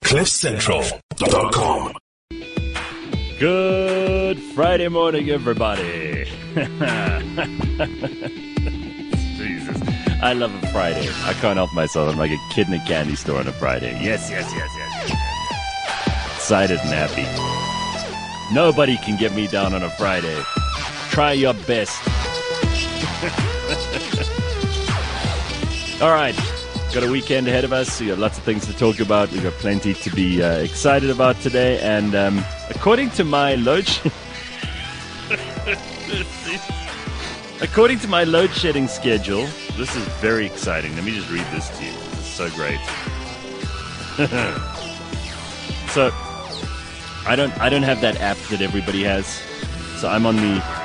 CliffCentral.com. Good Friday morning, everybody. Jesus, I love a Friday. I can't help myself. I'm like a kid in a candy store on a Friday. Yes. Excited and happy. Nobody can get me down on a Friday. Try your best. All right. Got a weekend ahead of us. We got lots of things to talk about. We got plenty to be excited about today. And according to my load shedding schedule, this is very exciting. Let me just read this to you. This is so great. So I don't have that app that everybody has. So I'm on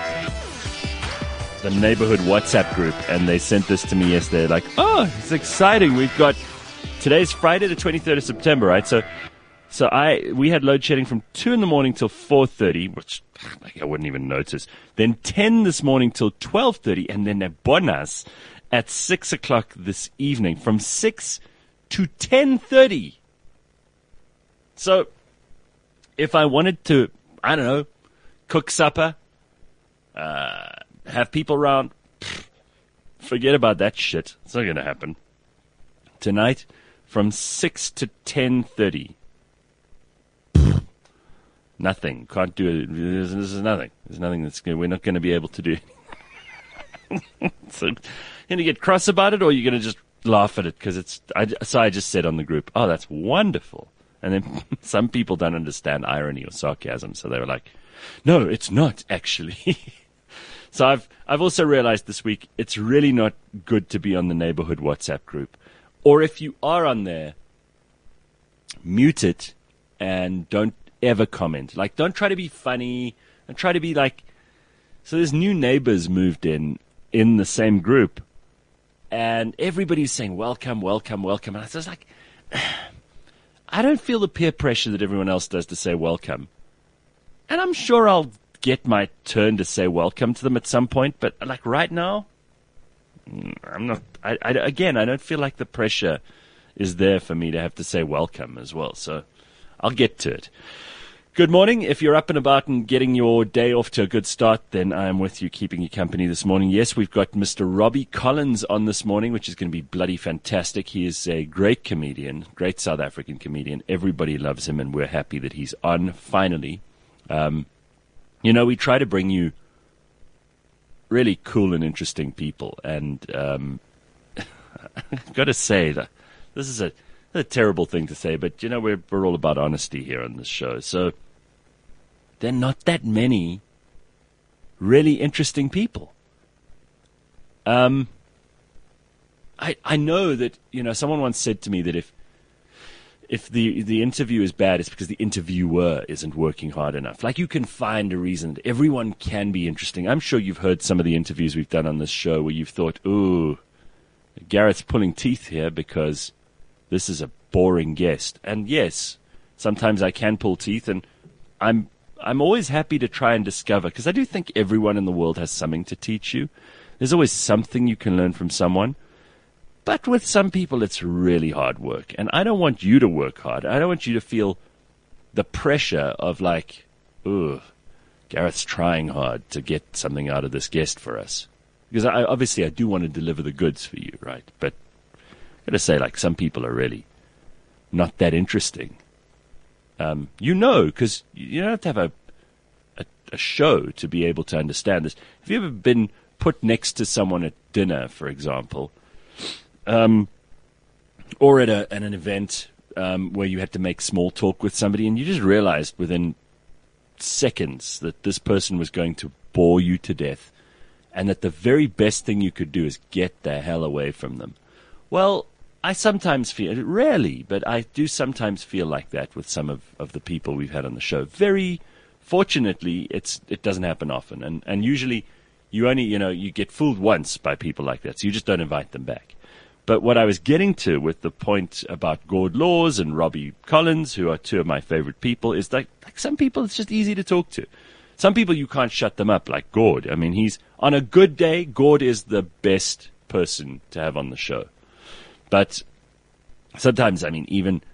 the neighborhood WhatsApp group, and they sent this to me yesterday. Like, oh, it's exciting. Today's Friday, the 23rd of September, right? So we had load shedding from 2 in the morning till 4:30, which I wouldn't even notice. Then 10 this morning till 12:30, and then a bonus at 6 o'clock this evening from 6 to 10:30. So if I wanted to, I don't know, cook supper, have people around, forget about that shit. It's not going to happen. Tonight, from 6 to 10:30. Nothing. Can't do it. This is nothing. There's nothing we're not going to be able to do. So, you're going to get cross about it, or you're going to just laugh at it? Because I just said on the group, oh, that's wonderful. And then some people don't understand irony or sarcasm, so they were like, no, it's not, actually. So I've also realized this week it's really not good to be on the neighborhood WhatsApp group. Or if you are on there, mute it and don't ever comment. Like, don't try to be funny and try to be like... So there's new neighbors moved in the same group, and everybody's saying, welcome. And I was like, I don't feel the peer pressure that everyone else does to say welcome. And I'm sure I'll get my turn to say welcome to them at some point, but like right now, I'm not. Again, I don't feel like the pressure is there for me to have to say welcome as well. So I'll get to it. Good morning. If you're up and about and getting your day off to a good start, then I am with you, keeping you company this morning. Yes, we've got Mr. Robbie Collins on this morning, which is going to be bloody fantastic. He is a great comedian, great South African comedian. Everybody loves him, and we're happy that he's on finally. We try to bring you really cool and interesting people, and I've got to say that this is a terrible thing to say, but we're all about honesty here on this show. So there are not that many really interesting people. I know that someone once said to me that if the interview is bad, it's because the interviewer isn't working hard enough. Like, you can find a reason. Everyone can be interesting. I'm sure you've heard some of the interviews we've done on this show where you've thought, ooh, Garrett's pulling teeth here because this is a boring guest. And yes, sometimes I can pull teeth, and I'm always happy to try and discover, because I do think everyone in the world has something to teach you. There's always something you can learn from someone. But with some people, it's really hard work. And I don't want you to work hard. I don't want you to feel the pressure of like, ugh, Garrett's trying hard to get something out of this guest for us. Because I do want to deliver the goods for you, right? But I've got to say, like, some people are really not that interesting. Because you don't have to have a show to be able to understand this. Have you ever been put next to someone at dinner, for example, or at an event where you had to make small talk with somebody, and you just realized within seconds that this person was going to bore you to death, and that the very best thing you could do is get the hell away from them? Well, I sometimes feel, rarely, but I do sometimes feel like that with some of the people we've had on the show. Very fortunately, it doesn't happen often, and usually you only, you get fooled once by people like that, so you just don't invite them back. But what I was getting to with the point about Gord Laws and Robbie Collins, who are two of my favorite people, is like some people it's just easy to talk to. Some people you can't shut them up, like Gord. I mean, he's on a good day, Gord is the best person to have on the show. But sometimes, I mean, even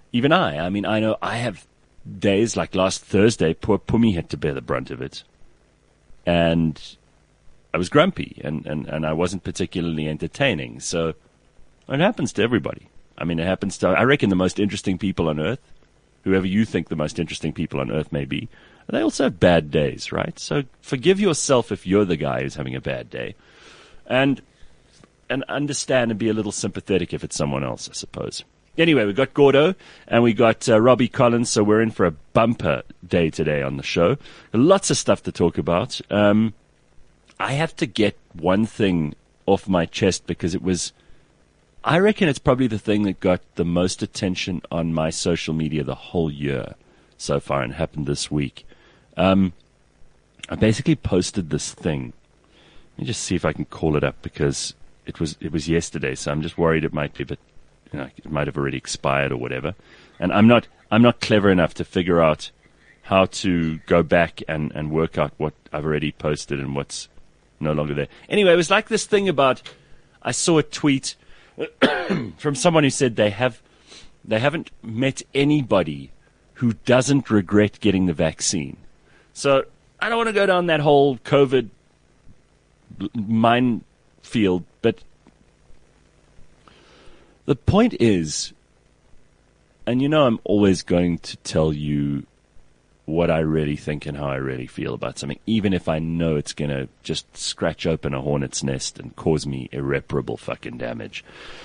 even I mean, I know I have days like last Thursday, poor Pumi had to bear the brunt of it. And I was grumpy and I wasn't particularly entertaining. So it happens to everybody. I mean, it happens to, I reckon, the most interesting people on earth, whoever you think the most interesting people on earth may be, they also have bad days, right? So forgive yourself if you're the guy who's having a bad day. And understand and be a little sympathetic if it's someone else, I suppose. Anyway, we got Gordo and we got Robbie Collins, so we're in for a bumper day today on the show. Lots of stuff to talk about. I have to get one thing off my chest because I reckon it's probably the thing that got the most attention on my social media the whole year so far, and happened this week. I basically posted this thing. Let me just see if I can call it up because it was yesterday, so I'm just worried it might be, but it might have already expired or whatever. And I'm not clever enough to figure out how to go back and work out what I've already posted and what's no longer there. Anyway, it was like this thing about, I saw a tweet from someone who said they haven't met anybody who doesn't regret getting the vaccine. So I don't want to go down that whole COVID minefield, but the point is, and I'm always going to tell you what I really think and how I really feel about something, even if I know it's going to just scratch open a hornet's nest and cause me irreparable fucking damage.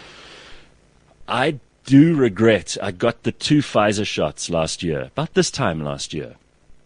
I do regret I got the 2 Pfizer shots last year, about this time last year.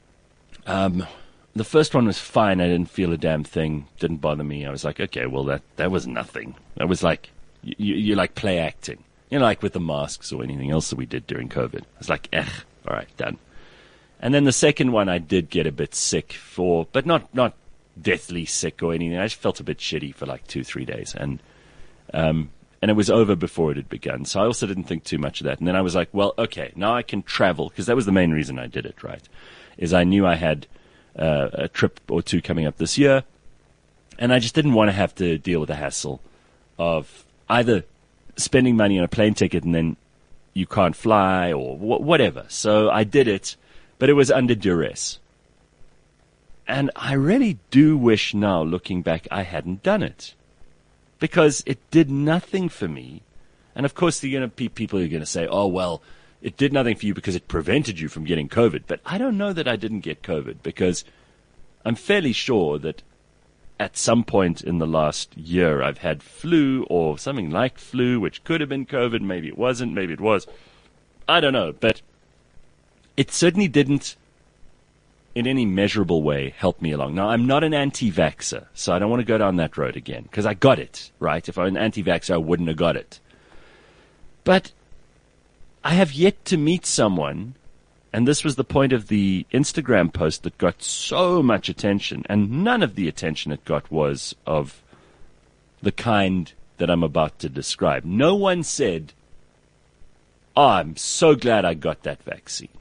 The first one was fine. I didn't feel a damn thing. Didn't bother me. I was like, okay, well, that was nothing. That was like, you like play acting. Like with the masks or anything else that we did during COVID. I was like, all right, done. And then the second one I did get a bit sick but not deathly sick or anything. I just felt a bit shitty for like 2-3 days. And it was over before it had begun. So I also didn't think too much of that. And then I was like, well, okay, now I can travel. Because that was the main reason I did it, right? Is I knew I had a trip or two coming up this year. And I just didn't want to have to deal with the hassle of either spending money on a plane ticket and then you can't fly or whatever. So I did it, but it was under duress. And I really do wish now, looking back, I hadn't done it. Because it did nothing for me. And of course, there are going to be people who are going to say, oh, well, it did nothing for you because it prevented you from getting COVID. But I don't know that I didn't get COVID because I'm fairly sure that at some point in the last year, I've had flu or something like flu, which could have been COVID. Maybe it wasn't. Maybe it was. I don't know. But it certainly didn't, in any measurable way, help me along. Now, I'm not an anti-vaxxer, so I don't want to go down that road again, because I got it, right? If I was an anti-vaxxer, I wouldn't have got it. But I have yet to meet someone, and this was the point of the Instagram post that got so much attention, and none of the attention it got was of the kind that I'm about to describe. No one said, oh, I'm so glad I got that vaccine.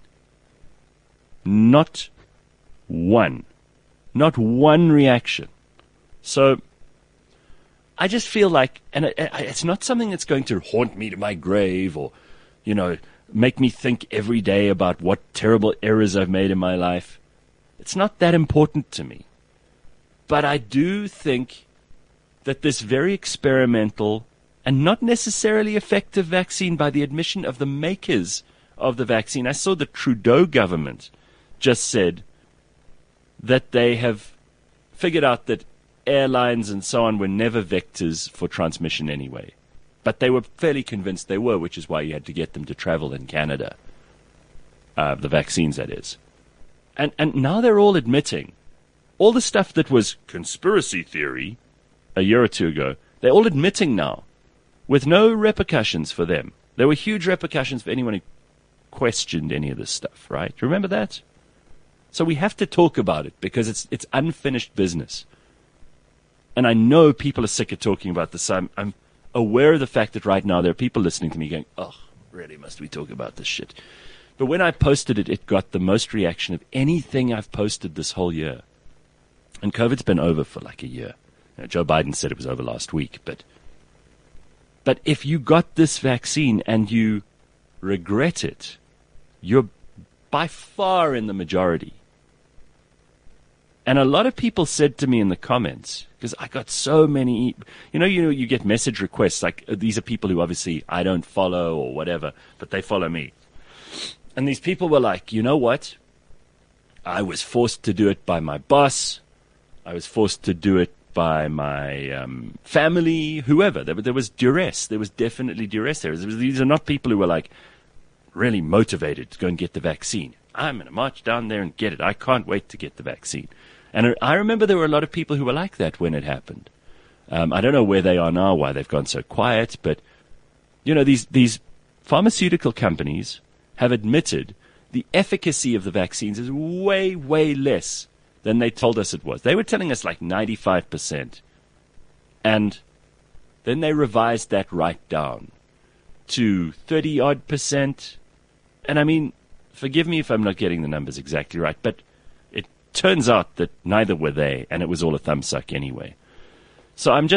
Not one reaction. So I just feel like, and it's not something that's going to haunt me to my grave or, make me think every day about what terrible errors I've made in my life. It's not that important to me. But I do think that this very experimental and not necessarily effective vaccine, by the admission of the makers of the vaccine, I saw the Trudeau government just said that they have figured out that airlines and so on were never vectors for transmission anyway. But they were fairly convinced they were, which is why you had to get them to travel in Canada. The vaccines, that is. And now they're all admitting all the stuff that was conspiracy theory a year or two ago, they're all admitting now with no repercussions for them. There were huge repercussions for anyone who questioned any of this stuff, right? Remember that? So we have to talk about it because it's unfinished business. And I know people are sick of talking about this. I'm aware of the fact that right now there are people listening to me going, oh, really, must we talk about this shit? But when I posted it, it got the most reaction of anything I've posted this whole year. And COVID's been over for like a year. Joe Biden said it was over last week. But if you got this vaccine and you regret it, you're by far in the majority. And a lot of people said to me in the comments, because I got so many, you get message requests, like these are people who obviously I don't follow or whatever, but they follow me. And these people were like, you know what? I was forced to do it by my boss. I was forced to do it by my family, whoever. There was duress. There was definitely duress there. These are not people who were like really motivated to go and get the vaccine. I'm going to march down there and get it. I can't wait to get the vaccine. And I remember there were a lot of people who were like that when it happened. I don't know where they are now, why they've gone so quiet, but these pharmaceutical companies have admitted the efficacy of the vaccines is way, way less than they told us it was. They were telling us like 95%. And then they revised that right down to 30-odd%. And I mean, forgive me if I'm not getting the numbers exactly right, but it turns out that neither were they, and it was all a thumbsuck anyway. So I'm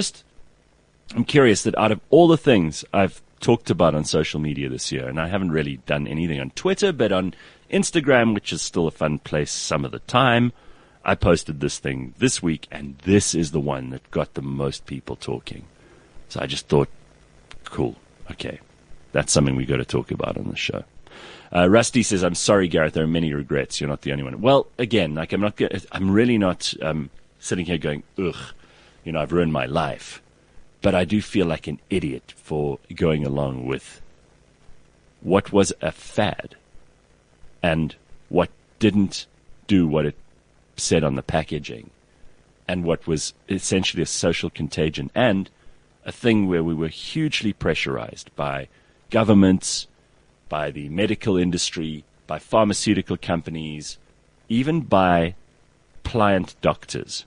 curious that out of all the things I've talked about on social media this year, and I haven't really done anything on Twitter, but on Instagram, which is still a fun place some of the time, I posted this thing this week, and this is the one that got the most people talking. So I just thought, cool, okay, that's something we got to talk about on the show. Rusty says, I'm sorry, Gareth, there are many regrets. You're not the only one. Well, again, like I'm really not sitting here going, ugh, I've ruined my life. But I do feel like an idiot for going along with what was a fad and what didn't do what it said on the packaging and what was essentially a social contagion and a thing where we were hugely pressurized by governments, by the medical industry, by pharmaceutical companies, even by pliant doctors.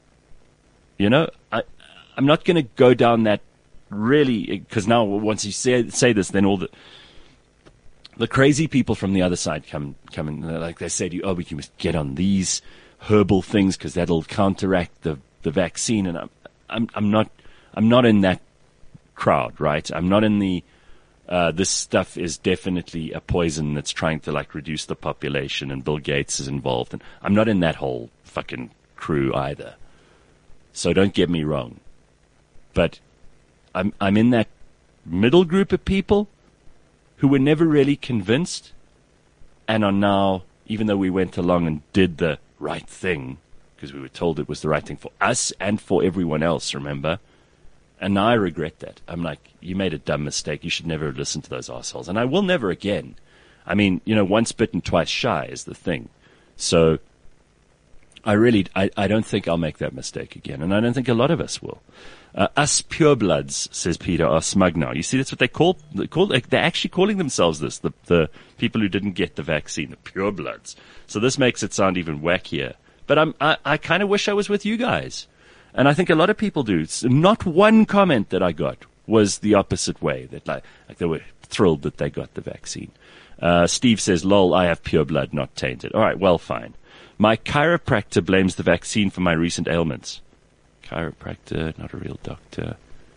I'm not going to go down that really, because now once you say this, then all the crazy people from the other side come and like they say to you, we must get on these herbal things because that'll counteract the vaccine. And I'm not in that crowd, right? I'm not in the this stuff is definitely a poison that's trying to like reduce the population and Bill Gates is involved, and I'm not in that whole fucking crew either. So don't get me wrong. But I'm in that middle group of people who were never really convinced and are now, even though we went along and did the right thing, because we were told it was the right thing for us and for everyone else, remember? And now I regret that. I'm like, you made a dumb mistake. You should never have listened to those assholes. And I will never again. I mean, once bitten, twice shy is the thing. So I don't think I'll make that mistake again. And I don't think a lot of us will. Us purebloods, says Peter, are smug now. You see, that's what they're actually calling themselves this, the people who didn't get the vaccine, the purebloods. So this makes it sound even wackier. But I kind of wish I was with you guys. And I think a lot of people do. Not one comment that I got was the opposite way, that like they were thrilled that they got the vaccine. Steve says, lol, I have pure blood, not tainted. All right, well, fine. My chiropractor blames the vaccine for my recent ailments. Chiropractor, not a real doctor.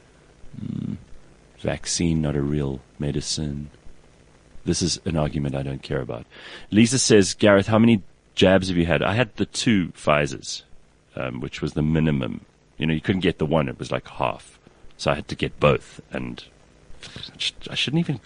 Vaccine, not a real medicine. This is an argument I don't care about. Lisa says, Gareth, how many jabs have you had? I had the 2 Pfizers, which was the minimum. You couldn't get the one. It was like half. So I had to get both. And I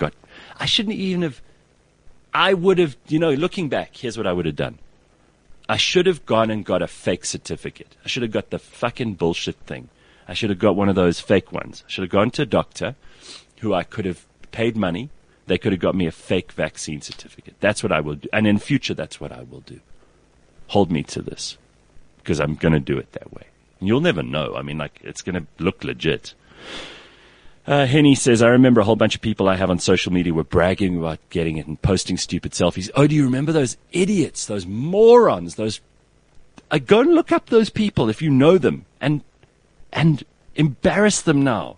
would have, looking back, here's what I would have done. I should have gone and got a fake certificate. I should have got the fucking bullshit thing. I should have got one of those fake ones. I should have gone to a doctor who I could have paid money. They could have got me a fake vaccine certificate. That's what I will do. And in future, that's what I will do. Hold me to this, because I'm going to do it that way. And you'll never know. I mean, like, it's going to look legit. Henny says, I remember a whole bunch of people I have on social media were bragging about getting it and posting stupid selfies. Oh, do you remember those idiots, those morons, go and look up those people if you know them and embarrass them now.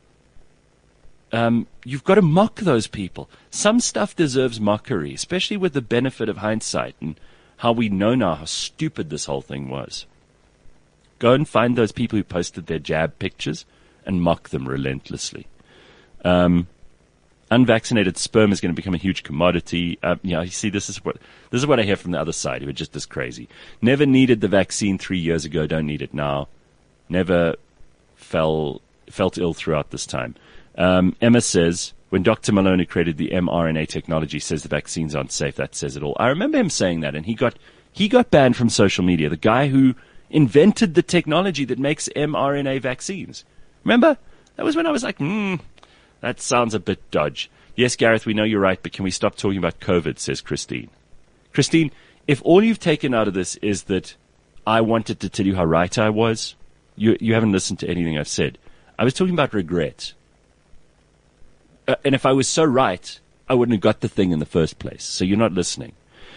You've got to mock those people. Some stuff deserves mockery, especially with the benefit of hindsight and how we know now how stupid this whole thing was. Go and find those people who posted their jab pictures and mock them relentlessly. unvaccinated sperm is going to become a huge commodity. You see, this is what I hear from the other side, who are just as crazy. Never needed the vaccine 3 years ago, don't need it now. Never felt ill throughout this time. Emma says, when Dr. Malone, who created the mRNA technology, says the vaccines aren't safe, that says it all. I remember him saying that, and he got banned from social media. The guy who invented the technology that makes mRNA vaccines. Remember? That was when I was like, that sounds a bit dodge. Yes, Gareth, we know you're right, but can we stop talking about COVID, says Christine. Christine, if all you've taken out of this is that I wanted to tell you how right I was, you haven't listened to anything I've said. I was talking about regret. And if I was so right, I wouldn't have got the thing in the first place. So you're not listening.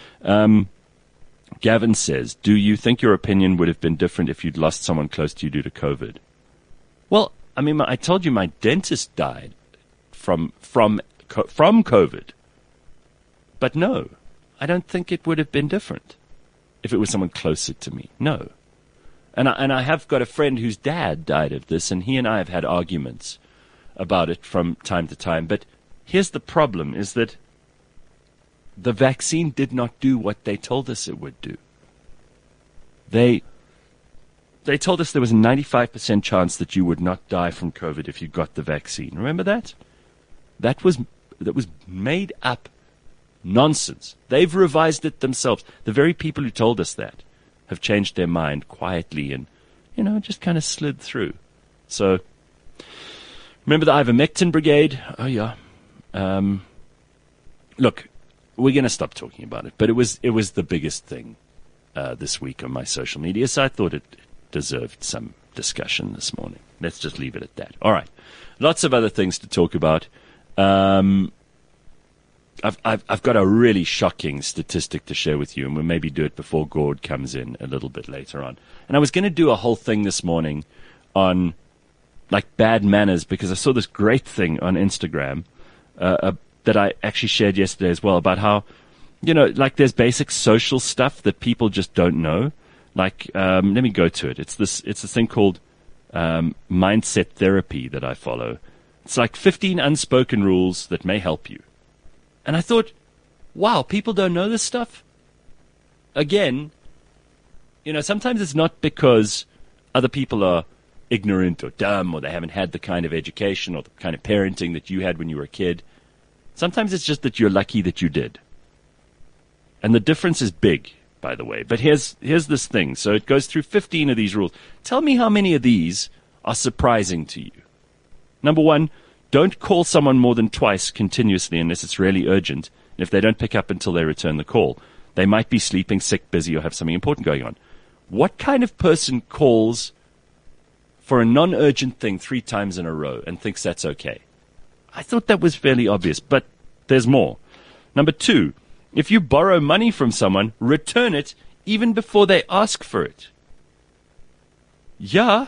Gavin says, do you think your opinion would have been different if you'd lost someone close to you due to COVID? Well, I mean, I told you my dentist died from COVID. But no, I don't think it would have been different if it was someone closer to me. No. And I have got a friend whose dad died of this, and he and I have had arguments about it from time to time. But here's the problem, is that the vaccine did not do what they told us it would do. They told us there was a 95% chance that you would not die from COVID if you got the vaccine. Remember that? That was made up nonsense. They've revised it themselves. The very people who told us that have changed their mind quietly and, just kind of slid through. So, remember the ivermectin brigade? Oh, yeah. Look, we're going to stop talking about it, but it was the biggest thing this week on my social media, so I thought it deserved some discussion this morning. Let's just leave it at that. All right. Lots of other things to talk about. I've got a really shocking statistic to share with you, and we'll maybe do it before Gord comes in a little bit later on. And I was going to do a whole thing this morning on bad manners, because I saw this great thing on Instagram that I actually shared yesterday as well, about how, there's basic social stuff that people just don't know. Let me go to it. It's this thing called mindset therapy that I follow. It's 15 unspoken rules that may help you. And I thought, wow, people don't know this stuff? Again, sometimes it's not because other people are ignorant or dumb, or they haven't had the kind of education or the kind of parenting that you had when you were a kid. Sometimes it's just that you're lucky that you did. And the difference is big, by the way. But here's this thing. So it goes through 15 of these rules. Tell me how many of these are surprising to you. Number 1, don't call someone more than twice continuously unless it's really urgent. And if they don't pick up until they return the call, they might be sleeping, sick, busy, or have something important going on. What kind of person calls for a non-urgent thing 3 times in a row and thinks that's okay? I thought that was fairly obvious, but there's more. Number 2, if you borrow money from someone, return it even before they ask for it. Yeah.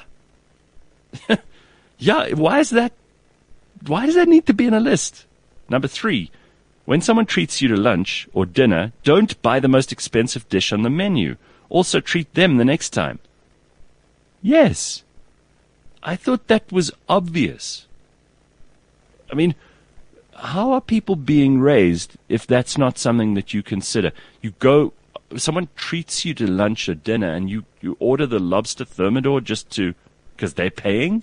Yeah, why does that need to be in a list? Number 3, when someone treats you to lunch or dinner, don't buy the most expensive dish on the menu. Also treat them the next time. Yes. I thought that was obvious. I mean, how are people being raised if that's not something that you consider? Someone treats you to lunch or dinner and you order the lobster thermidor because they're paying?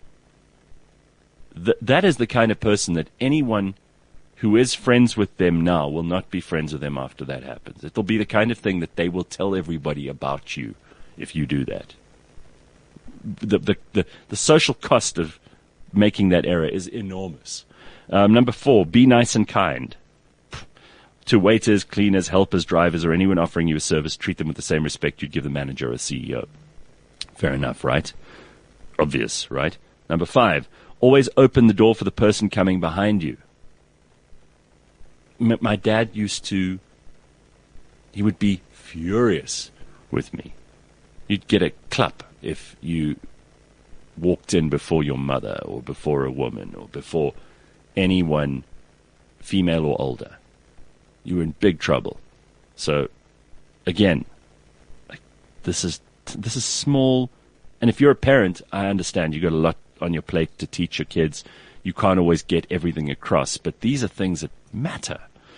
That is the kind of person that anyone who is friends with them now will not be friends with them after that happens. It'll be the kind of thing that they will tell everybody about you if you do that. The social cost of making that error is enormous. Number 4, be nice and kind. To waiters, cleaners, helpers, drivers, or anyone offering you a service, treat them with the same respect you'd give the manager or a CEO. Fair enough, right? Obvious, right? Number 5, always open the door for the person coming behind you. My dad he would be furious with me. You'd get a clap if you walked in before your mother or before a woman or before anyone, female or older. You were in big trouble. So, again, this is small. And if you're a parent, I understand you've got a lot on your plate to teach your kids. you can't always get everything across. But these are things that matter.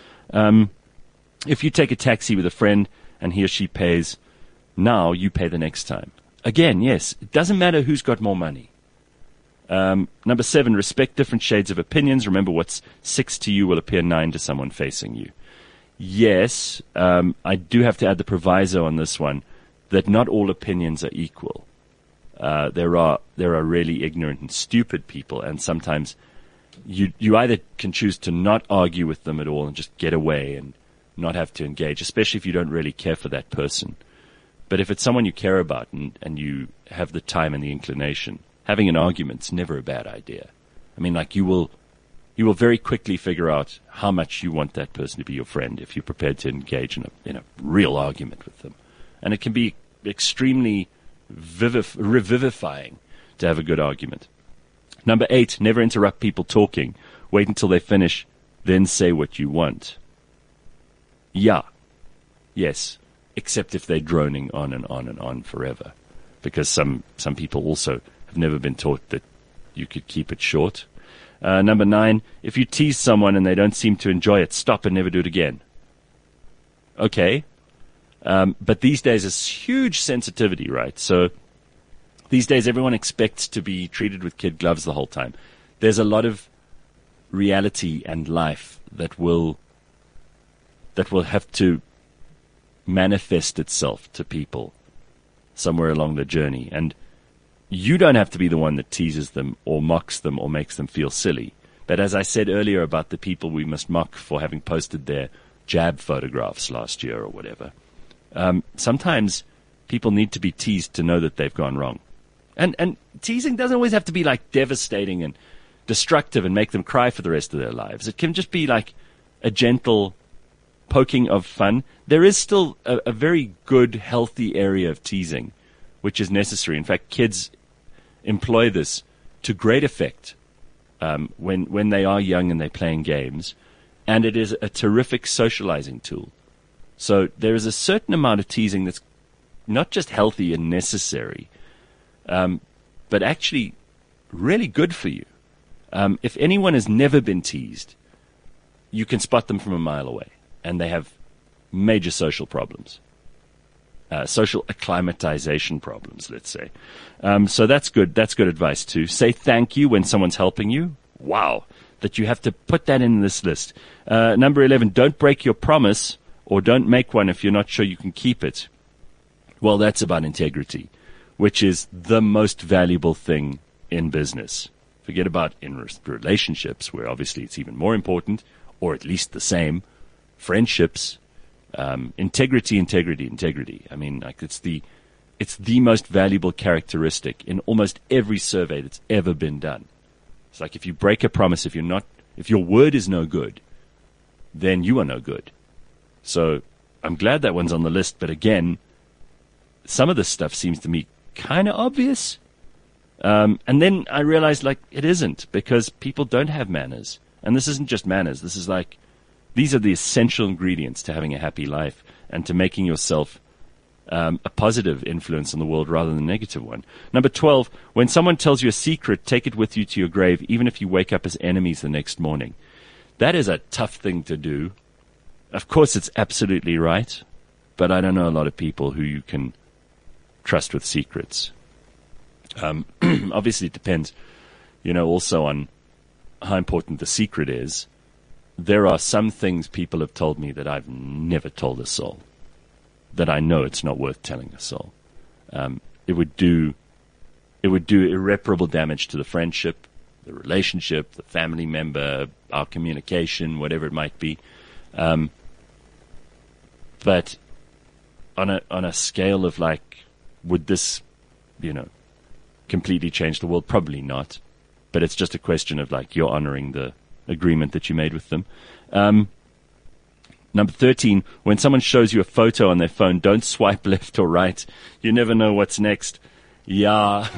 If you take a taxi with a friend and he or she pays, now you pay the next time. Again, yes, it doesn't matter who's got more money. Number 7, respect different shades of opinions. Remember, what's 6 to you will appear 9 to someone facing you. Yes, I do have to add the proviso on this one that not all opinions are equal. There are really ignorant and stupid people, and sometimes you either can choose to not argue with them at all and just get away and not have to engage, especially if you don't really care for that person. But if it's someone you care about and you have the time and the inclination, having an argument's never a bad idea. I mean, like, you will very quickly figure out how much you want that person to be your friend if you're prepared to engage in a real argument with them. And it can be extremely revivifying to have a good argument. Number 8, never interrupt people talking. Wait until they finish, then say what you want. Yeah. Yes. Except if they're droning on and on and on forever. Because some people also have never been taught that you could keep it short. Number 9, if you tease someone and they don't seem to enjoy it, stop and never do it again. Okay. But these days there's huge sensitivity, right? So these days everyone expects to be treated with kid gloves the whole time. There's a lot of reality and life that will have to manifest itself to people somewhere along the journey. And you don't have to be the one that teases them or mocks them or makes them feel silly. But as I said earlier about the people we must mock for having posted their jab photographs last year or whatever, sometimes people need to be teased to know that they've gone wrong. And teasing doesn't always have to be like devastating and destructive and make them cry for the rest of their lives. It can just be like a gentle poking of fun. There is still a very good, healthy area of teasing, which is necessary. In fact, kids employ this to great effect when they are young and they're playing games, and it is a terrific socializing tool. So there is a certain amount of teasing that's not just healthy and necessary, but actually really good for you. If anyone has never been teased, you can spot them from a mile away, and they have major social problems. Social acclimatization problems, let's say. So that's good. That's good advice too. Say thank you when someone's helping you. Wow, that you have to put that in this list. Number 11, don't break your promise or don't make one if you're not sure you can keep it. Well, that's about integrity, which is the most valuable thing in business. Forget about in relationships, where obviously it's even more important, or at least the same. Friendships. Integrity. I mean, like, it's the most valuable characteristic in almost every survey that's ever been done. It's like, if you break a promise, if your word is no good, then you are no good. So I'm glad that one's on the list. But again, some of this stuff seems to me kind of obvious. And then I realized, like, it isn't, because people don't have manners. And this isn't just manners. This is like, these are the essential ingredients to having a happy life and to making yourself a positive influence on the world rather than a negative one. Number 12, when someone tells you a secret, take it with you to your grave, even if you wake up as enemies the next morning. That is a tough thing to do. Of course, it's absolutely right, but I don't know a lot of people who you can trust with secrets. Obviously, it depends, also on how important the secret is. There are some things people have told me that I've never told a soul, that I know it's not worth telling a soul. It would do irreparable damage to the friendship, the relationship, the family member, our communication, whatever it might be. But on a scale of, like, would this, completely change the world? Probably not. But it's just a question of, like, you're honoring the agreement that you made with them. Number 13, when someone shows you a photo on their phone, don't swipe left or right. You never know what's next. Yeah.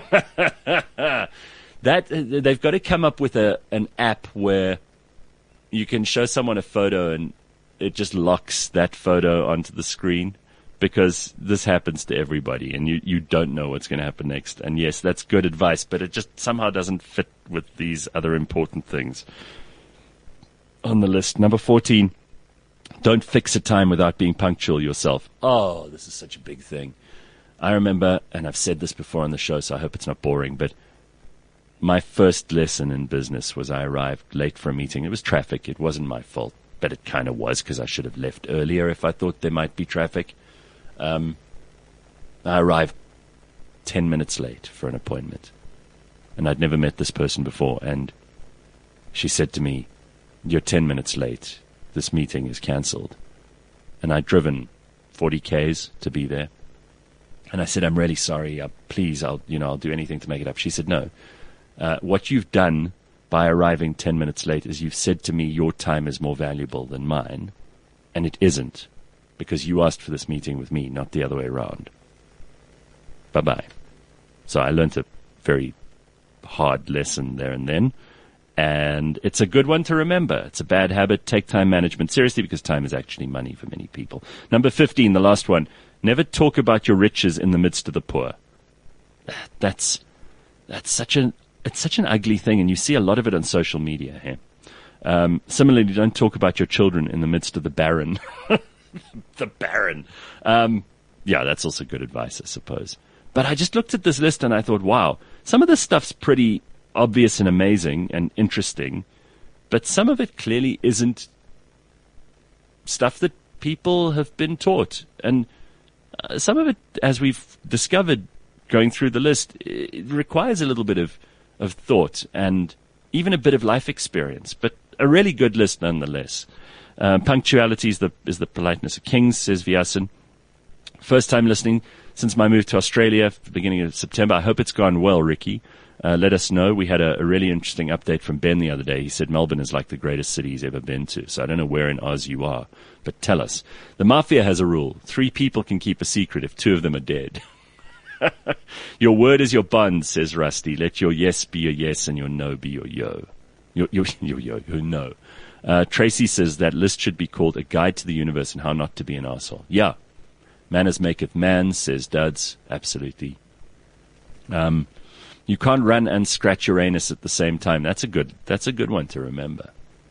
They've got to come up with an app where you can show someone a photo and it just locks that photo onto the screen. because this happens to everybody, and you don't know what's going to happen next. And yes, that's good advice, but it just somehow doesn't fit with these other important things on the list. Number 14, don't fix a time without being punctual yourself. Oh, this is such a big thing. I remember, and I've said this before on the show, so I hope it's not boring, but my first lesson in business was I arrived late for a meeting. It was traffic. It wasn't my fault, but it kind of was, because I should have left earlier if I thought there might be traffic. I arrived 10 minutes late for an appointment, and I'd never met this person before, and she said to me, "You're 10 minutes late. This meeting is cancelled." And I'd driven 40 Ks to be there. And I said, "I'm really sorry. Please, I'll do anything to make it up." She said, "No. What you've done by arriving 10 minutes late is you've said to me your time is more valuable than mine, and it isn't, because you asked for this meeting with me, not the other way around. Bye-bye." So I learned a very hard lesson there and then, and it's a good one to remember. It's a bad habit. Take time management seriously, because time is actually money for many people. Number 15, the last one, never talk about your riches in the midst of the poor. That's such an ugly thing, and you see a lot of it on social media here. Similarly, don't talk about your children in the midst of the barren. The barren. Yeah, that's also good advice, I suppose. But I just looked at this list and I thought, wow, some of this stuff's pretty obvious and amazing and interesting, but some of it clearly isn't stuff that people have been taught. And some of it, as we've discovered going through the list, it requires a little bit of thought and even a bit of life experience, but a really good list nonetheless. Punctuality is the politeness of kings, says Vyasan. First time listening since my move to Australia at the beginning of September. I hope it's gone well, Ricky. Let us know. We had a really interesting update from Ben the other day. He said Melbourne is like the greatest city he's ever been to. So I don't know where in Oz you are, but tell us. The mafia has a rule. 3 people can keep a secret if 2 of them are dead. Your word is your bond, says Rusty. Let your yes be your yes and your no be your yo. Your no. Tracy says that list should be called A Guide to the Universe and How Not to Be an Arsehole. Yeah. Manners maketh man, says Duds. Absolutely. You can't run and scratch Uranus at the same time. That's a good one to remember.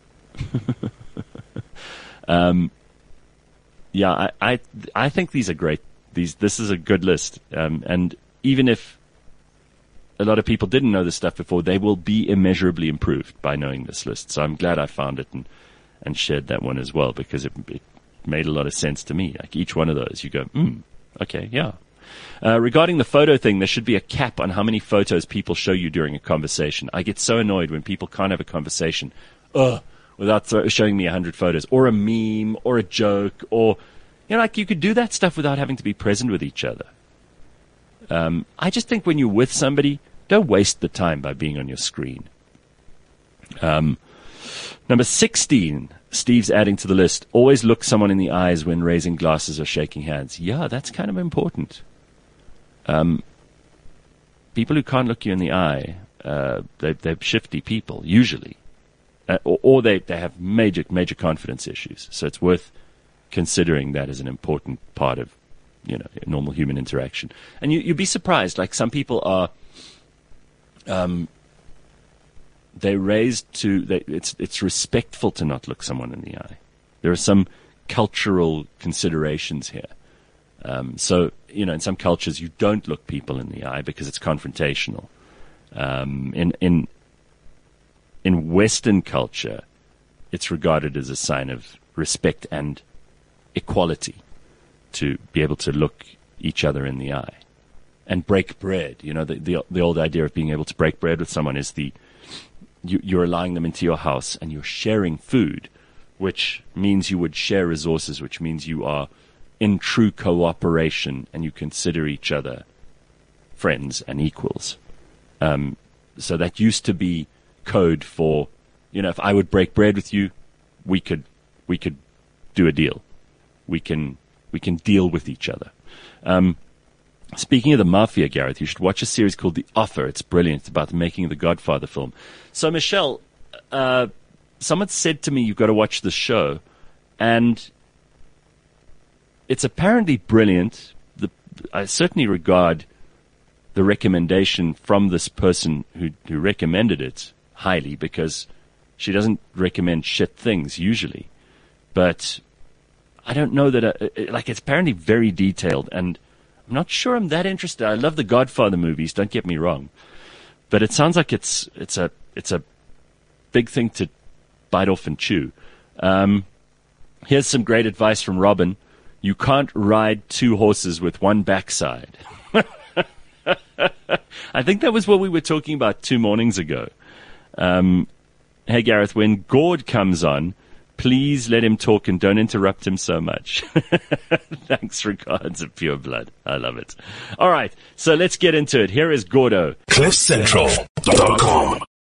Yeah, I think these are great. This is a good list. And even if a lot of people didn't know this stuff before, they will be immeasurably improved by knowing this list. So I'm glad I found it and shared that one as well, because it made a lot of sense to me. Like each one of those, you go, okay, yeah. Regarding the photo thing, there should be a cap on how many photos people show you during a conversation. I get so annoyed when people can't have a conversation without showing me 100 photos, or a meme, or a joke, or, like you could do that stuff without having to be present with each other. I just think when you're with somebody, don't waste the time by being on your screen. Number 16, Steve's adding to the list, always look someone in the eyes when raising glasses or shaking hands. Yeah, that's kind of important. People who can't look you in the eye, they're shifty people, usually. Or they have major confidence issues. So it's worth considering that as an important part of, normal human interaction. And you'd be surprised, like some people are, they're raised it's respectful to not look someone in the eye. There are some cultural considerations here. So, in some cultures you don't look people in the eye because it's confrontational. In Western culture, it's regarded as a sign of respect and equality to be able to look each other in the eye and break bread. The old idea of being able to break bread with someone is you're allowing them into your house and you're sharing food, which means you would share resources, which means you are in true cooperation and you consider each other friends and equals. So that used to be code for, if I would break bread with you, we could do a deal. We can deal with each other. Speaking of the mafia, Gareth, you should watch a series called The Offer. It's brilliant. It's about the making of the Godfather film. So, Michelle, someone said to me, you've got to watch this show. And it's apparently brilliant. I certainly regard the recommendation from this person who recommended it highly, because she doesn't recommend shit things usually. But I don't know that, it's apparently very detailed, and I'm not sure I'm that interested. I love the Godfather movies, don't get me wrong. But it sounds like it's a big thing to bite off and chew. Here's some great advice from Robin. You can't ride two horses with one backside. I think that was what we were talking about 2 mornings ago. Hey, Gareth, when Gord comes on, please let him talk and don't interrupt him so much. Thanks, regards of Pure Blood. I love it. All right, so let's get into it. Here is Gordo. CliffCentral.com